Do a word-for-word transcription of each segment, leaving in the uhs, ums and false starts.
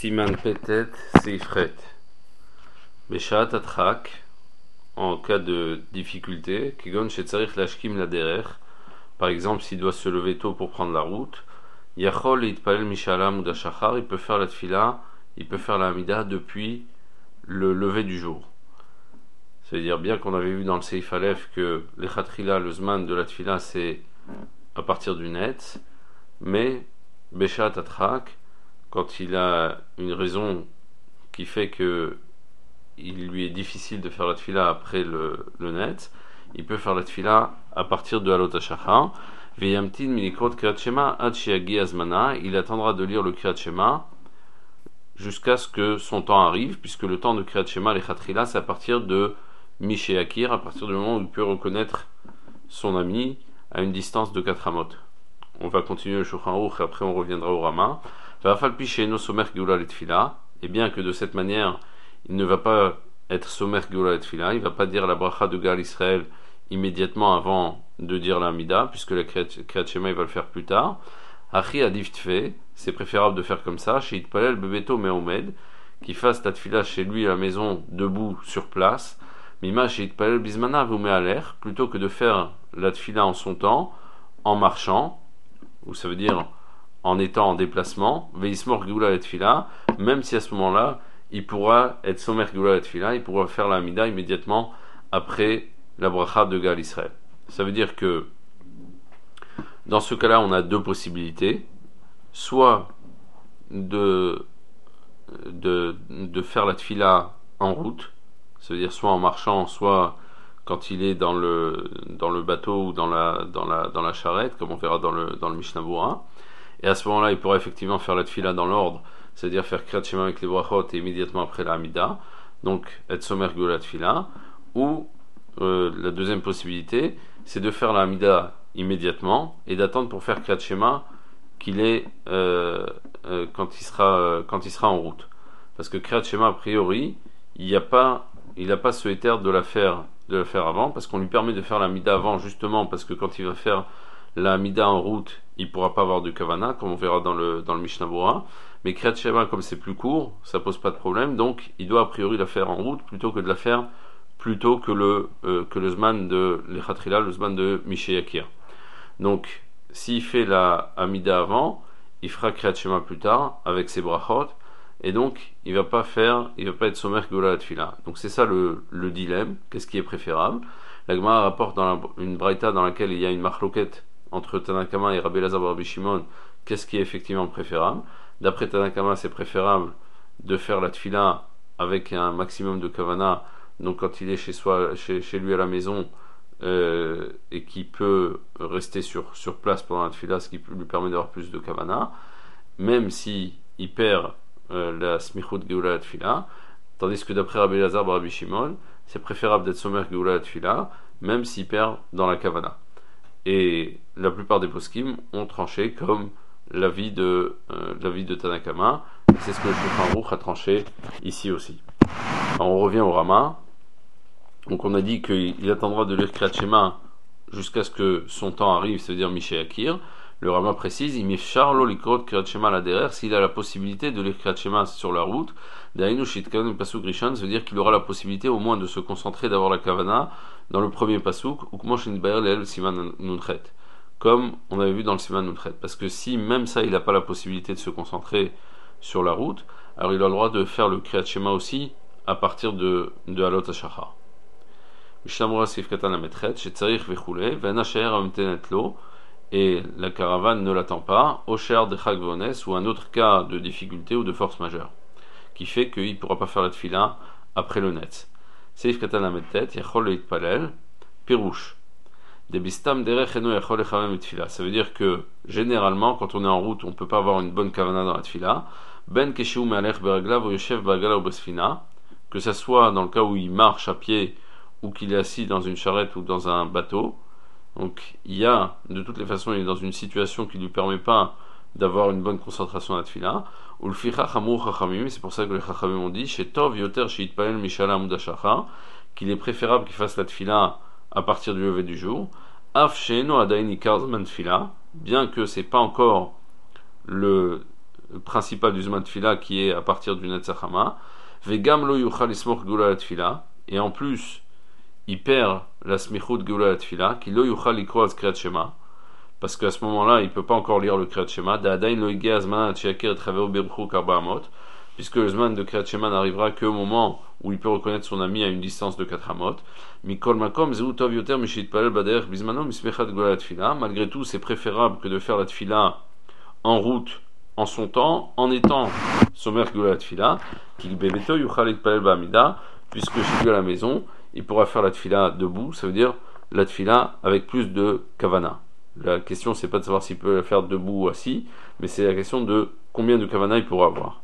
Siman Petet Seifret. Beshat Atrak, en cas de difficulté, Kigon Shetzarich Lashkim Laderer, par exemple s'il doit se lever tôt pour prendre la route, Yachol Itpalel Mishalam ou Shachar, il peut faire la tfila, il peut faire la Hamida depuis le lever du jour. C'est-à-dire bien qu'on avait vu dans le Seif Aleph que les Khatrila, le Zman de la tfila, c'est à partir du net, mais Beshat Atrak, quand il a une raison qui fait que il lui est difficile de faire la tfila après le, le net, il peut faire la tfila à partir de Halot HaShachar. Veyamtin minikot Kriyat Shema ad she'yagi azmana, il attendra de lire le Kriyat Shema jusqu'à ce que son temps arrive, puisque le temps de Kriyat Shema, les Khatrila, c'est à partir de Mishéakir, à partir du moment où il peut reconnaître son ami à une distance de quatre amot. On va continuer le Shulchan Aruch et après on reviendra au Rama. Et bien que de cette manière il ne va pas être somer Geoula et Tfila, il ne va pas dire la bracha de Gal Israël immédiatement avant de dire la Hamida, puisque la Kriyat Shema il va le faire plus tard. Achi Adif Tfe, c'est préférable de faire comme ça, chez Itpalel Bebeto Meomed, qui fasse la Tfila chez lui à la maison, debout, sur place, Mima chez Itpalel Bismana vous met à l'air, plutôt que de faire la Tfila en son temps, en marchant, ou ça veut dire en étant en déplacement, Veismor Geoula et Tfila, même si à ce moment-là, il pourra être Somer Geoula et Tfila, il pourra faire la Hamida immédiatement après la bracha de Gal Israël. Ça veut dire que dans ce cas-là, on a deux possibilités, soit de, de, de faire la Tfila en route, ça veut dire soit en marchant, soit quand il est dans le, dans le bateau ou dans la, dans la, dans la charrette, comme on verra dans le, dans le Mishnah Bura. Et à ce moment-là, il pourra effectivement faire la tfila dans l'ordre, c'est-à-dire faire Kriyat Shema avec les brachot et immédiatement après la Hamida, donc être somer Geoula tfila. Ou euh, la deuxième possibilité, c'est de faire la Hamida immédiatement et d'attendre pour faire Kriyat Shema qu'il est euh, euh, quand il sera euh, quand il sera en route. Parce que Kriyat Shema a priori, il n'y a pas il n'a pas ce éther de la faire de la faire avant, parce qu'on lui permet de faire la Hamida avant justement parce que quand il va faire la Hamida en route, il ne pourra pas avoir de Kavana, comme on verra dans le, dans le Mishnah Bura. Mais Kriyat Shema, comme c'est plus court, ça pose pas de problème, donc il doit a priori la faire en route plutôt que de la faire plutôt que le, euh, que le Zman de l'Echatrila, le Zman de Mishéakir. Donc, s'il fait la Hamida avant, il fera Kriyat Shema plus tard avec ses brachot, et donc il va pas faire, il va pas être Somer Geoula Tfila. Donc c'est ça le, le dilemme, qu'est-ce qui est préférable. La Gemara rapporte dans la, une braïta dans laquelle il y a une marloquette entre Tanakama et Rabbi Elazar bar Rabbi Shimon, qu'est-ce qui est effectivement préférable. D'après Tanakama, c'est préférable de faire la tfila avec un maximum de kavana, donc quand il est chez soi, chez, chez lui à la maison, euh, et qui peut rester sur, sur place pendant la tfila, ce qui lui permet d'avoir plus de kavana, même si il perd euh, la smichut geoula tfila, tandis que d'après Rabbi Elazar bar Rabbi Shimon, c'est préférable d'être somer geoula tfila, même s'il perd dans la kavana. Et la plupart des poskim ont tranché comme l'avis de, euh, l'avis de Tanakama. C'est ce que le Shulchan Aruch a tranché ici aussi. Alors on revient au Rama. Donc on a dit qu'il attendra de lire Kriyat Shema jusqu'à ce que son temps arrive, c'est-à-dire Mishéakir. Le Rama précise, il mifchar lo likrot Kriyat Shema la derrière, s'il a la possibilité de lire Kriyat Shema sur la route. Dainu shitkan pasuk rishon, ça veut dire qu'il aura la possibilité au moins de se concentrer, d'avoir la kavana dans le premier pasuk, ou comment shinbayer leel siman nunchet, comme on avait vu dans le siman nunchet. Parce que si même ça il n'a pas la possibilité de se concentrer sur la route, alors il a le droit de faire le Kriyat Shema aussi à partir de de Halot HaShachar. Mishamura sif katan ametchet shetzarich vechule ve'ena she'er amtenet lo, et la caravane ne l'attend pas, Osher de Chag Vones, ou un autre cas de difficulté ou de force majeure, qui fait qu'il ne pourra pas faire la tfila après le net. Seif Katan Ametet, Yachol Leitpalel, Pirouche. Debistam Derech Eno Yachol Echavem Tfila. Ça veut dire que, généralement, quand on est en route, on ne peut pas avoir une bonne kavana dans la tfila. Ben Keshu Mealech Beraglav ou Yoshev Bagala ou Besfina, que ça soit dans le cas où il marche à pied, ou qu'il est assis dans une charrette ou dans un bateau. Donc il y a, de toutes les façons, il est dans une situation qui ne lui permet pas d'avoir une bonne concentration à la tfila. Ou le ficha chamur chachamim, c'est pour ça que les chachamim ont dit, chez Tov yoter chez Itpalel mishalam ou dashachar, qu'il est préférable qu'il fasse la tfila à partir du lever du jour. Af sheeno adain ikar zman tfila, bien que c'est pas encore le principal du Zman Tfila qui est à partir du Netzachama. Vegam lo yuchal ismoch Geula la Tfila. Et en plus, il perd la smichut Geula la Tfila, qui lo yuchal ikro az Kriyat Shema. Parce qu'à ce moment-là, il ne peut pas encore lire le Kriyat Shema. Da'adain lo higeh azman ad she'yakir et chavero beruchu karba amot. Puisque le Zman de Kriyat Shema n'arrivera qu'au moment où il peut reconnaître son ami à une distance de quatre amot. Mikol makom zeu tov yoter mishitpalel baderech bizmano mismechat Geula la Tfila. Malgré tout, c'est préférable que de faire la Tfila en route, en son temps, en étant somer Geula la Tfila, qui bebeto yuchal itpalel ba'amida, puisque chez lui à la maison, il pourra faire la Tfila debout, ça veut dire la Tfila avec plus de kavana. La question, c'est pas de savoir s'il peut la faire debout ou assis, mais c'est la question de combien de kavana il pourra avoir.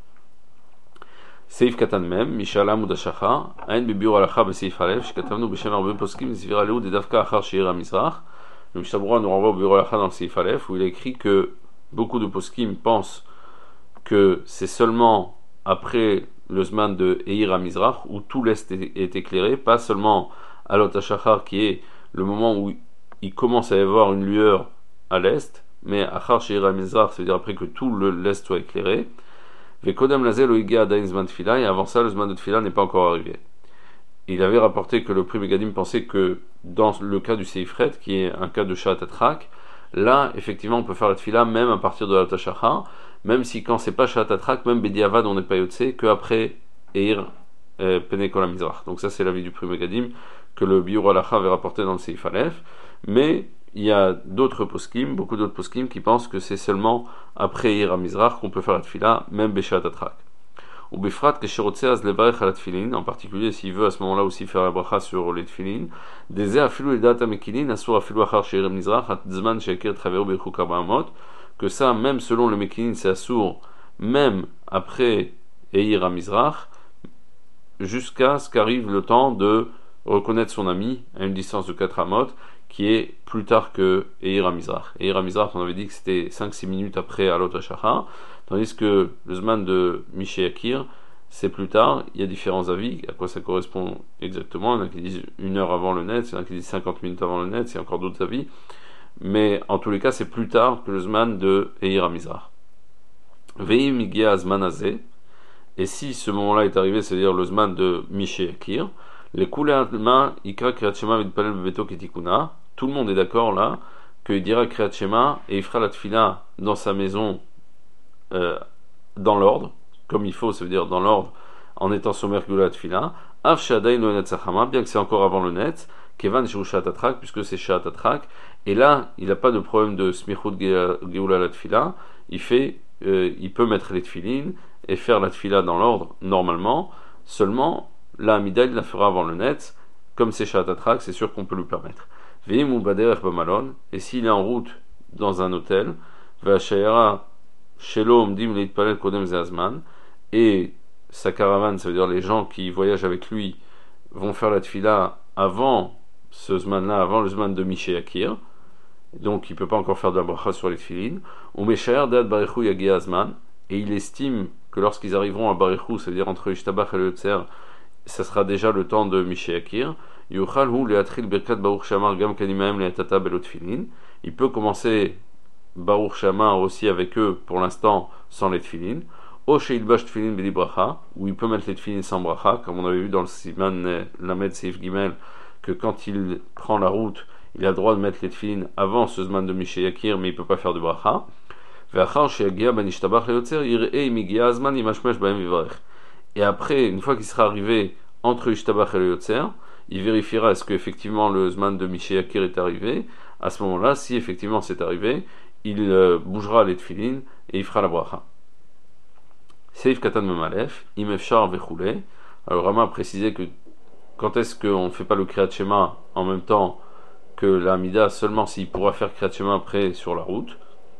Seif katan mem, mishala mudashacha, ain bibiur alacha beseif alef, shkatavnu beshem arbe poskim, zivira leu de davka achar sheir amizrach. Le Mishabura nous renvoie au bibiur alacha dans le seif alef, où il a écrit que beaucoup de poskim pensent que c'est seulement après le Zman de Eir Amizrach où tout l'Est est éclairé, pas seulement à l'Ot HaShachar qui est le moment où il commence à y avoir une lueur à l'Est, mais Achar Sheir Amizrach, c'est-à-dire après que tout le, l'Est soit éclairé. Vekodem Lazel Oigeh Adain Zman Tfila, et avant ça le Zman de Tfila n'est pas encore arrivé. Il avait rapporté que le Pri Megadim pensait que dans le cas du Seifret, qui est un cas de Shat Atrak, là effectivement on peut faire la Tfila même à partir de l'Ot HaShachar, même si quand c'est pas Shat Atrak, même Bediavad on n'est pas Yotse que après Eir euh, Pene Kol HaMizrach. Donc ça c'est l'avis du Pri Megadim que le Biur Halacha avait rapporté dans le Seif Aleph, mais il y a d'autres poskim, beaucoup d'autres poskim qui pensent que c'est seulement après Eir HaMizrach qu'on peut faire la Tfila, même Beshat Atrak. Ou Befrat Kesherotse Az Levarech Ala Tfilin, en particulier s'il veut à ce moment-là aussi faire la bracha sur les Tfilin, Deze Afilu Edat HaMekilin, Asur Afilu Achar Sheir HaMizrach, At Zman She'akir Traveru Bechu Karba Amot, que ça, même selon le Mekilin, c'est Asur, même après Eir HaMizrach, jusqu'à ce qu'arrive le temps de reconnaître son ami à une distance de quatre amot, qui est plus tard que Eir HaMizrach. Eir HaMizrach, on avait dit que c'était cinq six minutes après Alot HaShachar, tandis que le Zman de Mishay Akir, c'est plus tard. Il y a différents avis, à quoi ça correspond exactement. Il y en a qui disent une heure avant le net, il y en a qui disent cinquante minutes avant le net, il y a encore d'autres avis. Mais en tous les cas, c'est plus tard que le Zman de Eir HaMizrach. Ve'im Igia Zman Azeh, et si ce moment-là est arrivé, c'est-à-dire le Zman de Mishay Akir, les Kulei Alma Ikra Kriyat Shema Vidpalel Bebeto Ketikuna, tout le monde est d'accord là, qu'il dira Kriyat Shema et il fera la Tfila dans sa maison euh, dans l'ordre, comme il faut, ça veut dire dans l'ordre, en étant sommer Geula la Tfila, Av Shadain Lo Netzachama, bien que c'est encore avant le net, Kevan Shu Shat Atrak, puisque c'est Shat Atrak, et là, il n'a pas de problème de Smichut Geula la Tfila, il fait, euh, il peut mettre les Tfilin et faire la Tfila dans l'ordre normalement, seulement la Amida il la fera avant le net, comme c'est Shat Atrak, c'est sûr qu'on peut lui permettre. Veim ou Baderech Bamalon, et s'il est en route dans un hôtel, Vashayara Shelo Omdim Leitpalel Kodem Zeazman, et sa caravane, ça veut dire les gens qui voyagent avec lui, vont faire la Tfila avant ce Zman-là, avant le Zman de Mishay Akir, donc il ne peut pas encore faire de la bracha sur les Tfilin, ou Meshayer Dad Barichou Yagia Azman, et il estime que lorsqu'ils arriveront à Barichou, ça veut dire entre Ishtabach et le Yotzer, ça sera déjà le temps de Mishay Akir. Yuchal hu leatril birkat Baruch Shamar gam kanimahem leatata belot tfilin. Il peut commencer Baruch Shamar aussi avec eux pour l'instant sans les tfilin. O sheilbash tfilin beli bracha, où il peut mettre les tfilin sans bracha, comme on avait vu dans le Siman Lamed Seif Gimel, que quand il prend la route, il a le droit de mettre les tfilin avant ce zman de Mishay Akir, mais il peut pas faire de bracha. Ve'achar sheyagia ben ishtabach leotzer yirei migia azman imashmesh bahem vivarech. Et après, une fois qu'il sera arrivé entre Ishtabach et le Yotzer, il vérifiera est-ce qu'effectivement le Zman de Mishay Akir est arrivé. À ce moment-là, si effectivement c'est arrivé, il euh, bougera les tfilin et il fera la bracha. Seif Katan Memalef, Imefchar Vechoulé. Alors Rama a précisé que quand est-ce qu'on ne fait pas le Kriyat Shema en même temps que la Amida, seulement s'il pourra faire Kriyat Shema après sur la route.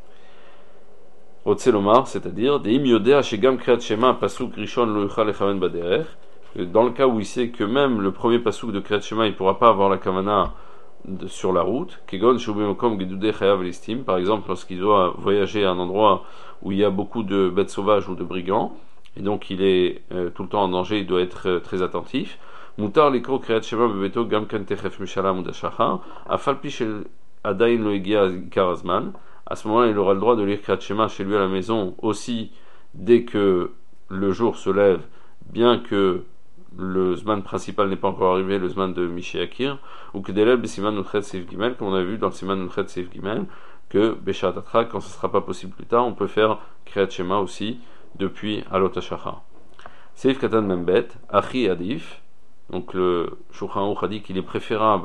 Otselomar, c'est-à-dire des imyodea shegam kriyat shema pasuk rishon lo yuchal lechaven baderech, dans le cas où il sait que même le premier pasuk de kriyat shema il pourra pas avoir la kavana sur la route, kegon shubemokom gedudei chayav listim, par exemple lorsqu'il doit voyager à un endroit où il y a beaucoup de bêtes sauvages ou de brigands, et donc il est euh, tout le temps en danger, il doit être euh, très attentif. Mutar likro kriyat shema bebeto gam kan techef mishalam udashachar, afal pi shel adain lo egia ikar azman. À ce moment-là, il aura le droit de lire Kriyat Shema chez lui à la maison aussi, dès que le jour se lève, bien que le Zman principal n'est pas encore arrivé, le Zman de Mishéakir, ou que Delel Besiman Nuchet Seif Gimel, comme on a vu dans le Siman Nuchet Seif Gimel, que Beshat Atra, quand ce ne sera pas possible plus tard, on peut faire Kriyat Shema aussi depuis Alot HaShachar. Seif Katan Membet, Achi Adif, donc le Shulchan Aruch a dit qu'il est préférable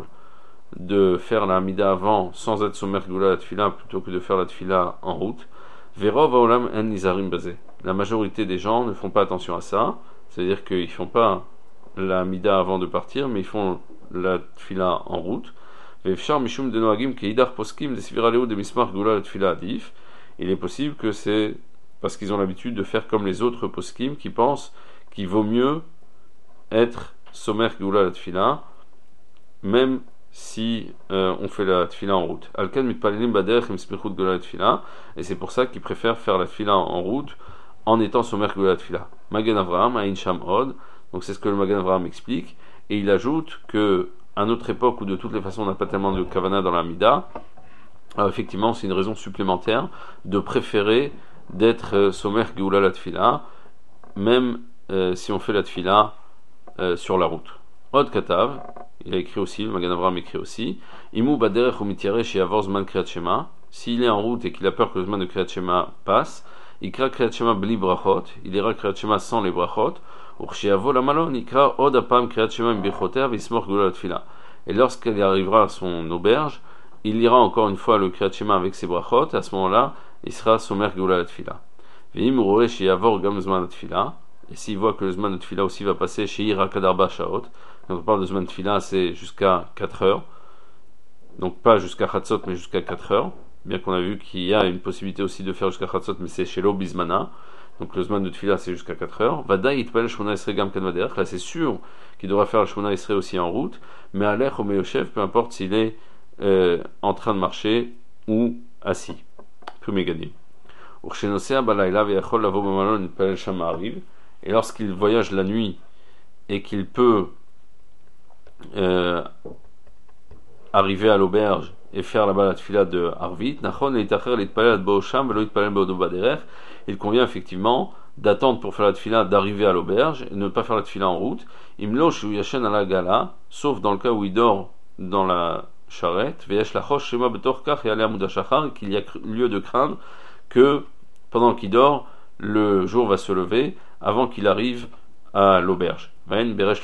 de faire la Hamida avant sans être Somer Gula la Tfila plutôt que de faire la Tfila en route. Verov Haolam En Nizarim Bazé. La majorité des gens ne font pas attention à ça, c'est-à-dire qu'ils ne font pas la Hamida avant de partir, mais ils font la Tfila en route. Ve'efshar Mishum de Noagim Keidar Poskim de Siviraleo de Mismar Gula la Tfila Adif. Il est possible que c'est parce qu'ils ont l'habitude de faire comme les autres Poskim qui pensent qu'il vaut mieux être Somer Gula la Tfila, même si euh, on fait la tfila en route. Alkan mitpalelim baderech imsmichut gula la tfila, et c'est pour ça qu'ils préfèrent faire la tfila en route en étant somer gula la tfila. Magen Avraham aïn sham od, donc c'est ce que le Magen Avraham explique, et il ajoute que à notre époque où de toutes les façons on n'a pas tellement de kavana dans la mida, alors effectivement c'est une raison supplémentaire de préférer d'être euh, somer gula la tfila, même euh, si on fait la tfila euh, sur la route. Od Katav, il a écrit aussi, le Magen Avraham écrit aussi, Imu baderech umitiaresh yavor zman kriyat shema, s'il est en route et qu'il a peur que le zman de kriyat shema passe, il kra kriyat shema bli brachot, il ira kriyat shema sans les brachot, urshiyavo la malon, il kra od apam kriyat shema imbichoter vismor gula tfila. Et lorsqu'il arrivera à son auberge, il lira encore une fois le kriyat shema avec ses brachot, à ce moment-là, il sera somer gula tfila. Veim uroesh yavor gam zman tfila, et s'il voit que le zman de tfila aussi va passer chez Ira Kadarba Shaot, donc on parle de Zman Tfila, c'est jusqu'à quatre heures. Donc pas jusqu'à Chatzot, mais jusqu'à quatre heures. Bien qu'on a vu qu'il y a une possibilité aussi de faire jusqu'à Chatzot, mais c'est chez l'Obizmana. Donc le Zman de Tfila, c'est jusqu'à quatre heures. Vada Yitpel Shmona Esrei Gam Kanvaderech. Là, c'est sûr qu'il devra faire le Shmona Esrei aussi en route. Mais Alech Omeyoshev, peu importe s'il est euh, en train de marcher ou assis. Pumegadim. Urshenosea Balayla Ve'achol Lavo Bamalon Yitpel Sham arrive. Et lorsqu'il voyage la nuit et qu'il peut Euh, arriver à l'auberge et faire là-bas la tfila de Arvit, il convient effectivement d'attendre pour faire la tfila d'arriver à l'auberge et ne pas faire la tfila en route, sauf dans le cas où il dort dans la charrette, et qu'il y a lieu de craindre que pendant qu'il dort, le jour va se lever avant qu'il arrive à l'auberge. Le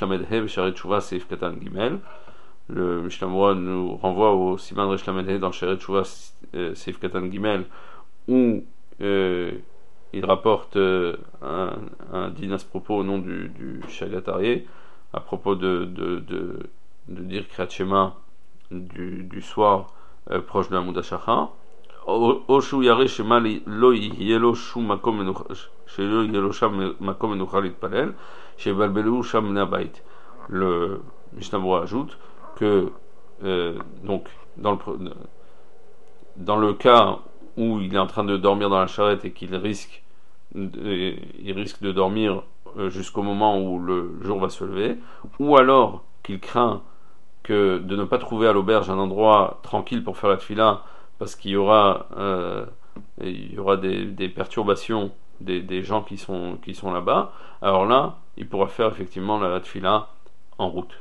Mishnah Berurah nous renvoie au Siman Resh Lamed dans le Sheret Shuvah Seif Katan Gimel, où euh, il rapporte euh, un, un din à ce propos au nom du, du Shagatarié, à propos de, de, de, de dire Kriyat Shema du, du soir euh, proche de la Mouda Shachar. Oshu Yare Shema lo yelo shum makom shelo yelo sham makom menuchal itpalel chez Balbelou Sham Nabait. Le Mishnah Berurah ajoute que euh, donc dans le dans le cas où il est en train de dormir dans la charrette et qu'il risque de, il risque de dormir jusqu'au moment où le jour va se lever, ou alors qu'il craint que de ne pas trouver à l'auberge un endroit tranquille pour faire la tfila parce qu'il y aura euh, il y aura des, des perturbations des, des gens qui sont qui sont là-bas, alors là il pourra faire effectivement la tfila en route.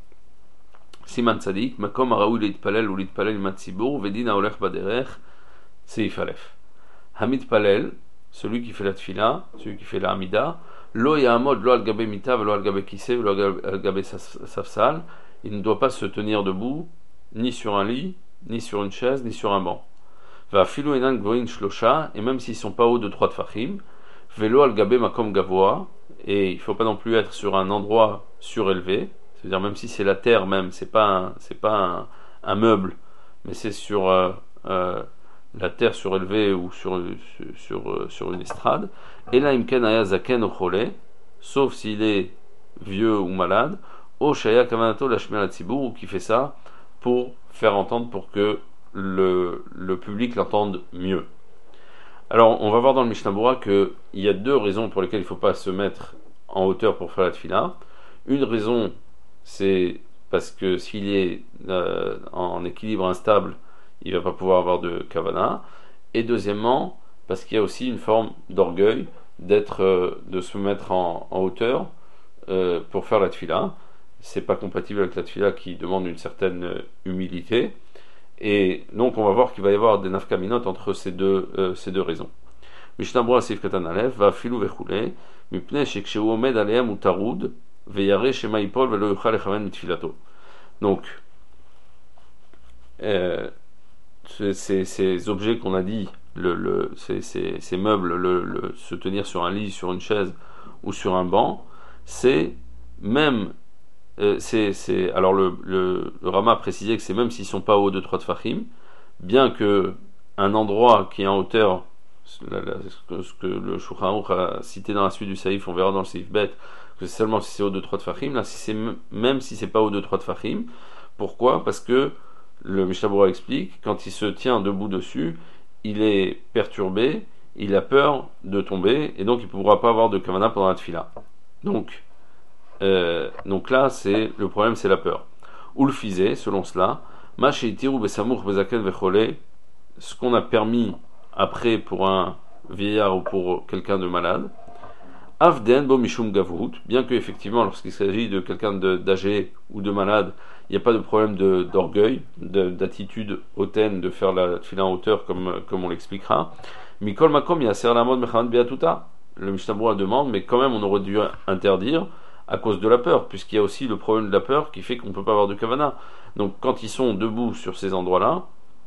Siman Tzadik, Makom Araoui Leitpalel ou Leitpalel Matzibur, Vedin Aolech Baderech, Seif Aleph. Hamid Palel, celui qui fait la tfila, celui qui fait la Hamida, Lo Yahamod, Lo Al-Gabe Mitav, Lo Al-Gabe Kisev, Lo Al-Gabe Safsal, il ne doit pas se tenir debout, ni sur un lit, ni sur une chaise, ni sur un banc. Va Filu Enan Gvoin Shlosha, et même s'ils ne sont pas hauts de trois Tfachim, Velo Al-Gabe Makom Gavoa, et il ne faut pas non plus être sur un endroit surélevé, c'est-à-dire même si c'est la terre même, c'est pas un, c'est pas un, un meuble, mais c'est sur euh, euh, la terre surélevée ou sur, sur, sur, sur une estrade. Et là, imken aya zaken ochole, sauf s'il est vieux ou malade, o shaya kavanato lashmer latzibur, ou qui fait ça pour faire entendre, pour que le, le public l'entende mieux. Alors, on va voir dans le Mishnah Berurah qu'il y a deux raisons pour lesquelles il ne faut pas se mettre en hauteur pour faire la tfila. Une raison, c'est parce que s'il est euh, en équilibre instable, il ne va pas pouvoir avoir de kavana. Et deuxièmement, parce qu'il y a aussi une forme d'orgueil d'être, euh, de se mettre en, en hauteur euh, pour faire la tfila. C'est pas compatible avec la tfila qui demande une certaine euh, humilité. Et donc on va voir qu'il va y avoir des nafkaminot entre ces deux, euh, ces deux raisons. Mishnah Berurah Seif Katan Aleph va filu vechule mipnei shekshehu omed alehem u tarud veyare shema yipol velo yuchal lechaven mitfilato. Donc euh, ces, ces objets qu'on a dit, le, le, ces, ces, ces meubles, le, le, se tenir sur un lit, sur une chaise ou sur un banc, c'est même euh, c'est, c'est, alors le, le, le Rama a précisé que c'est même s'ils ne sont pas au haut de trois tfachim, bien que un endroit qui est en hauteur, la, la, ce que le Shulchan Aruch a cité dans la suite du Saïf, on verra dans le Saïf Bet, que c'est seulement si c'est au de trois tfachim, là si c'est, même si c'est pas au de trois tfachim. Pourquoi? Parce que le Mishnah Berurah explique, quand il se tient debout dessus, il est perturbé, il a peur de tomber, et donc il ne pourra pas avoir de kavana pendant la tfila. Donc, euh, donc là, c'est le problème, c'est la peur. Ou le fizé, selon cela, ce qu'on a permis après pour un vieillard ou pour quelqu'un de malade, Avden bo mishum gavut, bien que effectivement lorsqu'il s'agit de quelqu'un de, d'âgé ou de malade, il n'y a pas de problème de, d'orgueil, de, d'attitude hautaine de faire la tfila en hauteur comme, comme on l'expliquera. Mikol makom yaser la mode mechanat beatuta. Le Mishnah Berurah demande, mais quand même on aurait dû interdire à cause de la peur, puisqu'il y a aussi le problème de la peur qui fait qu'on ne peut pas avoir de kavana. Donc quand ils sont debout sur ces endroits-là,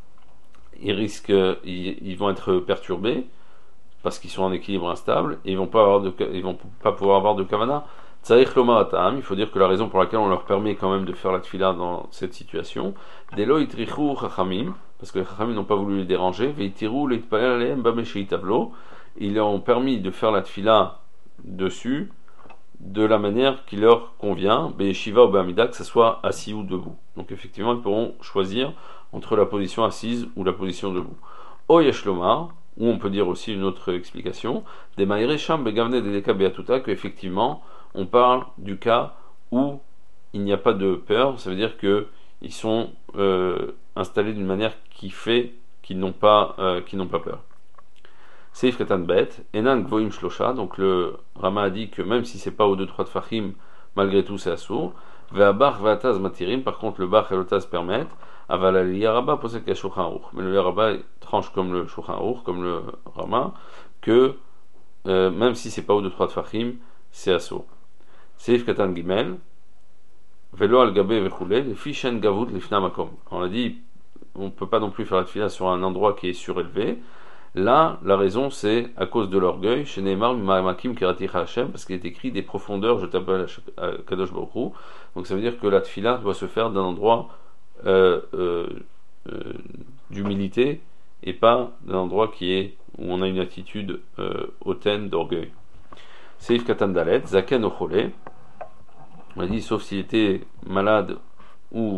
ils risquent, ils, ils vont être perturbés parce qu'ils sont en équilibre instable et ils vont pas avoir de, ils vont pas pouvoir avoir de kavana. Tzarich lomar atam, il faut dire que la raison pour laquelle on leur permet quand même de faire la tfila dans cette situation, delo itrichu chachamim, parce que les chachamim n'ont pas voulu les déranger, veitiru leitpalel alehem bameshei tavlo, ils leur ont permis de faire la tfila dessus de la manière qui leur convient, Shiva ou Be'amida, que ce soit assis ou debout. Donc effectivement, ils pourront choisir entre la position assise ou la position debout. O Yeshlomar, ou on peut dire aussi une autre explication, des Maïre Sham Begavne Dedeka Beatuta, que effectivement, on parle du cas où il n'y a pas de peur, ça veut dire qu'ils sont euh, installés d'une manière qui fait qu'ils n'ont pas, euh, qu'ils n'ont pas peur. Seif Katan Bet, Enan Gvoim Shlosha, donc le Rama a dit que même si c'est pas au deux trois tfachim, malgré tout c'est assour. Ve'abar ve'ataz matirim, par contre le bar et le taz permettent. Aval al Rabba posek ka Shulchan Aruch. Mais le Rabba tranche comme le Shulchan Aruch, comme le Rama, que euh, même si c'est pas au deux trois tfachim, c'est assour. Seif Katan Gimel, Velo al Gabe ve'chule, le Fishen Gavut lifna makom. On a dit, on peut pas non plus faire la tfila sur un endroit qui est surélevé. Là, la raison, c'est à cause de l'orgueil. Chez Neymar, Ma'amakim Kiraticha Hashem, parce qu'il est écrit des profondeurs, je t'appelle à Kadosh Baruch Hu. Donc ça veut dire que la tfila doit se faire d'un endroit euh, euh, euh, d'humilité et pas d'un endroit qui est où on a une attitude euh, hautaine d'orgueil. Seif Katan Dalet, Zaken Ochole. On a dit, sauf s'il était malade ou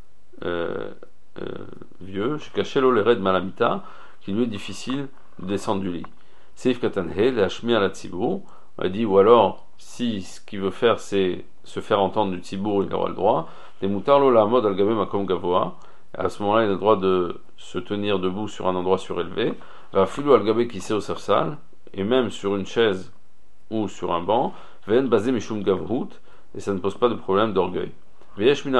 euh, euh, vieux, chez Kachelo Lered Malamita, qu'il lui est difficile de descendre du lit. Seif Katanhe, l'Hashmi à la Tzibour, on a dit, ou alors, si ce qu'il veut faire, c'est se faire entendre du Tzibour, il aura le droit. Les Moutarlo la mode al-Gabe Makom Gavoa, à ce moment-là, il a le droit de se tenir debout sur un endroit surélevé. La Filou al-Gabe qui sait au Safsal, et même sur une chaise ou sur un banc, Ven basé Mishum Gavrut, et ça ne pose pas de problème d'orgueil. Certains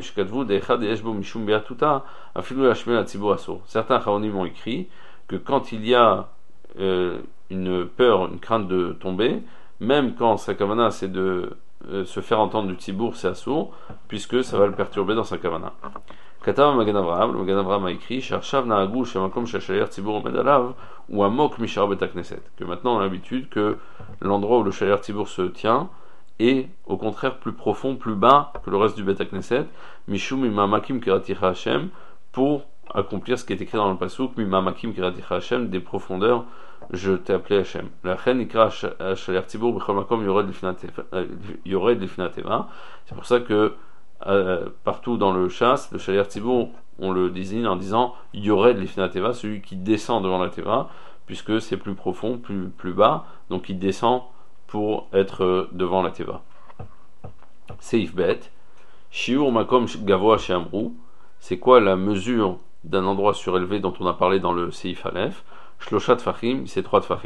Charonim ont écrit que quand il y a euh, une peur, une crainte de tomber, même quand sa kavana c'est de euh, se faire entendre du tzibour, c'est assour, puisque ça va le perturber dans sa kavana. Katav Magen Avraham, le Magen Avraham a écrit Sharshav Naagu Shemakom Shashayer Tzibour Medalav ou Amok Mishar Betakneset, que maintenant on a l'habitude que l'endroit où le Shayer Tzibour se tient et au contraire plus profond, plus bas que le reste du Bet HaKnesset, Mishum Mimamakim Kiraticha Hashem, pour accomplir ce qui est écrit dans le Pasuk, Mimamakim Kiraticha Hashem, des profondeurs, je t'ai appelé Hashem. La Chen Ikra Shaler Tzibur Bechol Makom Yored Lifnat Teva. C'est pour ça que euh, partout dans le chasse, le Shaler Tzibur, on le désigne en disant Yored Lifnat Teva, celui qui descend devant la Teva, puisque c'est plus profond, plus, plus bas, donc il descend pour être devant la teva. Seif bet, shiur makom gavoa sheamru, c'est quoi la mesure d'un endroit surélevé dont on a parlé dans le seif aleph? Shloshat fachim, c'est trois tfachim.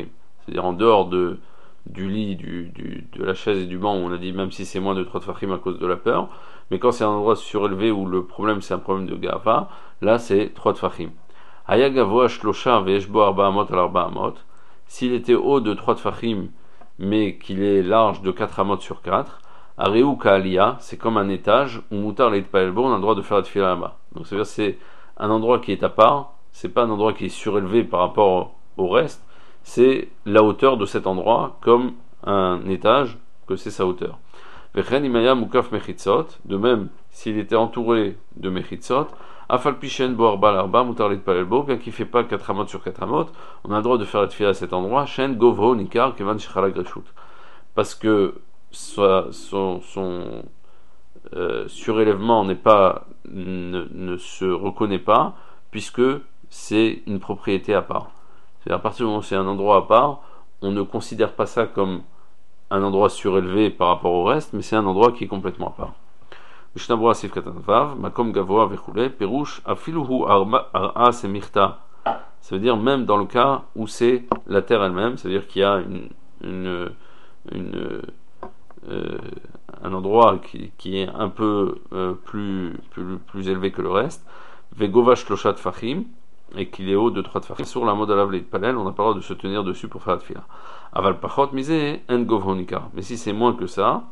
c'est-à-dire en dehors de, du lit, du, du, de la chaise et du banc, où on a dit même si c'est moins de trois tfachim à cause de la peur, mais quand c'est un endroit surélevé où le problème c'est un problème de gava, là c'est trois tfachim. Haya gavoa shlosha ve'eshbo arba amot al arba amot, s'il était haut de trois tfachim, mais qu'il est large de quatre amot sur quatre, Areu Kaalia, c'est comme un étage où Moutar Leit Palelbo, on a le droit de faire la tefila là-bas. Donc c'est-à-dire c'est un endroit qui est à part, c'est pas un endroit qui est surélevé par rapport au reste, c'est la hauteur de cet endroit comme un étage, que c'est sa hauteur. Vechen Imaya Mukaf Mechitzot, de même s'il était entouré de Mechitzot, Afal Pishen Bo Arba Larba, Moutar Leit Palelbo, bien qu'il ne fait pas quatre amot sur quatre amot, on a le droit de faire la tefila à cet endroit, Shen Govro Nikar Kevan Shechala Greshut. Parce que Son, son, son euh, surélèvement n'est pas, ne, ne se reconnaît pas, puisque c'est une propriété à part. C'est-à-dire à partir du moment où c'est un endroit à part, on ne considère pas ça comme un endroit surélevé par rapport au reste, mais c'est un endroit qui est complètement à part. Mishnabura Sif Katan Vav, Makom Gavoa Vechule, Perush, Afiluhu Ar'a Semirta. Ça veut dire même dans le cas où c'est la terre elle-même, c'est-à-dire qu'il y a une, une, une Euh, un endroit qui, qui est un peu euh, plus, plus, plus élevé que le reste, Vegova Shloshat Fachim, et qu'il est haut de trois Fachim. Sur la mode Alav Leit Palel, on n'a pas le droit de se tenir dessus pour faire la tefila. Aval Pachot Mise, En Govhonika. Mais si c'est moins que ça,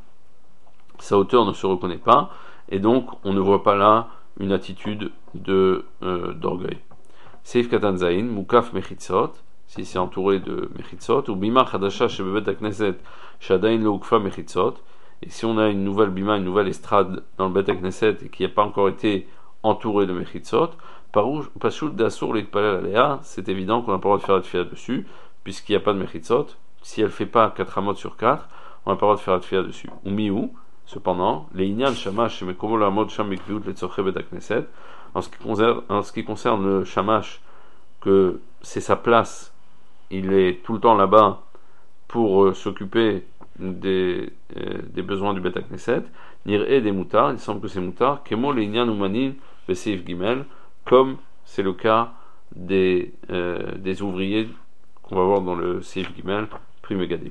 sa hauteur ne se reconnaît pas, et donc on ne voit pas là une attitude de, euh, d'orgueil. Seif Katan Zain, Mukaf Mechitzot, si c'est entouré de Mechitzot, ou Bima Chadasha Shebebet Akneset, Shadain Lo Ukfa Mechitzot, et si on a une nouvelle Bima, une nouvelle estrade dans le Bet Akneset et qui n'a pas encore été entouré de Mechitzot, Pashut Dasur Litpalel Alea, c'est évident qu'on n'a pas le droit de faire la tefila dessus, puisqu'il n'y a pas de Mechitzot. Si elle ne fait pas quatre amot sur quatre, on n'a pas le droit de faire la tefila dessus. Ou miou, cependant, les Inyan Shamash Shemekomo Lamod Sham Mikviut Letzoche Bet Akneset, en ce qui concerne, en ce qui concerne le Shamash, que c'est sa place, il est tout le temps là-bas pour euh, s'occuper des, euh, des besoins du Bet Knesset, Nir'e des moutards, il semble que c'est moutards, Kemo l'Inyan Umanin Veseif Gimel, comme c'est le cas des, euh, des ouvriers qu'on va voir dans le Seif Gimel, Prime Gadim.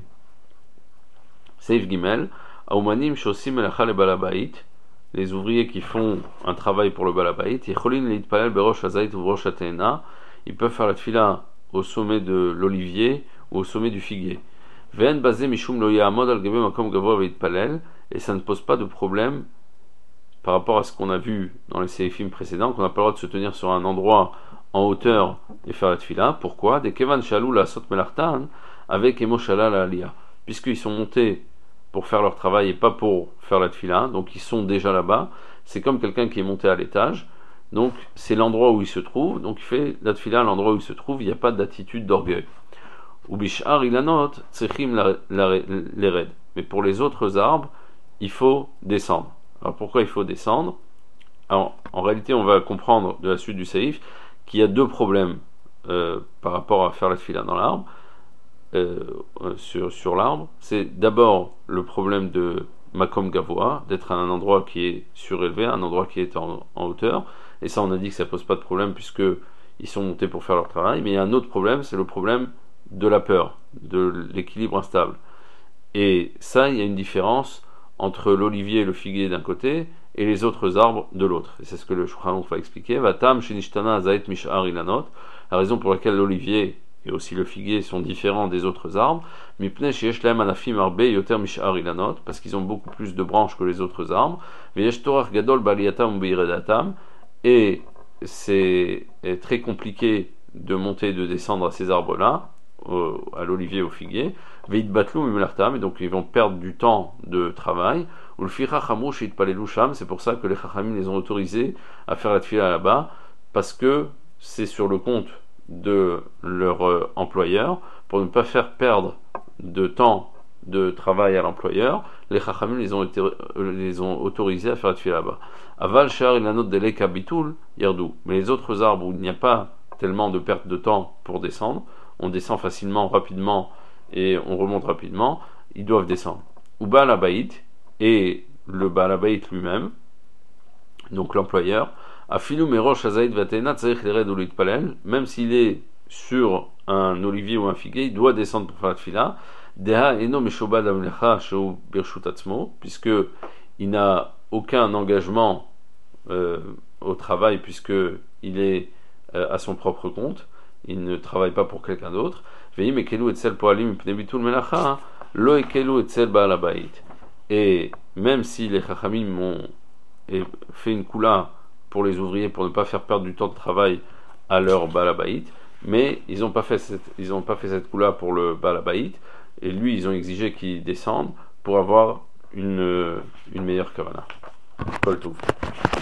Seif Gimel, Aumanim Shosim Melacha le Balabait, les ouvriers qui font un travail pour le Balabait, Yecholin Leitpalel Berosh Hazait ou Rosh Atena, ils peuvent faire la tefila au sommet de l'olivier ou au sommet du figuier. Ve'en basé mishum lo ya'amod al gebe makom gavoa ve'itpalel, et ça ne pose pas de problème par rapport à ce qu'on a vu dans les séifim précédents, qu'on n'a pas le droit de se tenir sur un endroit en hauteur et faire la tefila. Pourquoi? Des kevan shalou la sot melartan avec emoshala la alia, puisqu'ils sont montés pour faire leur travail et pas pour faire la tefila, donc ils sont déjà là-bas. C'est comme quelqu'un qui est monté à l'étage. Donc c'est l'endroit où il se trouve, donc il fait la tefila à l'endroit où il se trouve, il n'y a pas d'attitude d'orgueil. Ou bishar ilanot tsechim l'ered. Mais pour les autres arbres, il faut descendre. Alors pourquoi il faut descendre? Alors, en réalité, on va comprendre de la suite du saïf qu'il y a deux problèmes euh, par rapport à faire la tefila dans l'arbre, euh, sur, sur l'arbre. C'est d'abord le problème de makom gavoa, d'être à un endroit qui est surélevé, un endroit qui est en, en hauteur. Et ça, on a dit que ça pose pas de problème puisque ils sont montés pour faire leur travail. Mais il y a un autre problème, c'est le problème de la peur, de l'équilibre instable. Et ça, il y a une différence entre l'olivier et le figuier d'un côté et les autres arbres de l'autre. Et c'est ce que le Shulchan Aruch va expliquer. Vatam shenishtana zait mishar ilanot. La raison pour laquelle l'olivier et aussi le figuier sont différents des autres arbres. Mipnei sheyesh lahem anafim arbe yoter mishar ilanot, parce qu'ils ont beaucoup plus de branches que les autres arbres. Veyesh torach gadol baliyatam ubeiredatam. Et c'est très compliqué de monter et de descendre à ces arbres-là, à l'olivier et au figuier. Veit batlou mimelartam, et donc ils vont perdre du temps de travail. Ou le ficha chamouch et paleloucham, c'est pour ça que les chachamim les ont autorisés à faire la tefila là-bas, parce que c'est sur le compte de leur euh, employeur, pour ne pas faire perdre de temps de travail à l'employeur. Les chachamim les ont, été, les ont autorisés à faire la tefila là-bas. Aval shar ilanot delek habitul yerdou. Mais les autres arbres où il n'y a pas tellement de perte de temps pour descendre, on descend facilement, rapidement, et on remonte rapidement, ils doivent descendre. Ou Baal Habayit, et le Baal Habayit lui-même, donc l'employeur, Afilu Merosh Hazaït Vatena Tzarich Lered ou Litpalel, même s'il est sur un olivier ou un figuier, il doit descendre pour faire la tefila. Deha eno meshobad amlecha sheu birshut atzmo, puisque il n'a aucun engagement euh, au travail, puisque il est euh, à son propre compte, il ne travaille pas pour quelqu'un d'autre. Veim ekelu etzel poalim mipnei bitul melacha lo ekelu etzel baal habayit. Et même si les chachamim ont fait une koula pour les ouvriers pour ne pas faire perdre du temps de travail à leur baal habayit, mais ils n'ont pas fait cette, ils ont pas fait cette koula pour le baal habayit, et lui ils ont exigé qu'il descende pour avoir une, une meilleure kavana. Kol tov.